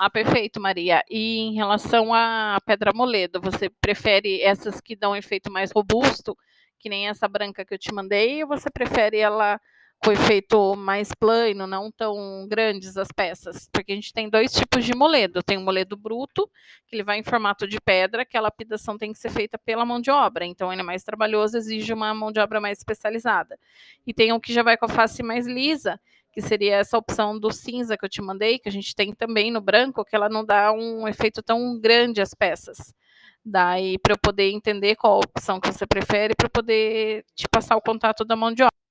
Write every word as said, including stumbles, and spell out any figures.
Ah, perfeito, Maria. E em relação à pedra moledo, você prefere essas que dão um efeito mais robusto, que nem essa branca que eu te mandei, ou você prefere ela com efeito mais plano, não tão grandes as peças? Porque a gente tem dois tipos de moledo. Tem o moledo bruto, que ele vai em formato de pedra, que a lapidação tem que ser feita pela mão de obra, então ele é mais trabalhoso, exige uma mão de obra mais especializada. E tem o que já vai com a face mais lisa, que seria essa opção do cinza que eu te mandei, que a gente tem também no branco, que ela não dá um efeito tão grande às peças. Daí, para eu poder entender qual a opção que você prefere, para poder te passar o contato da mão de obra.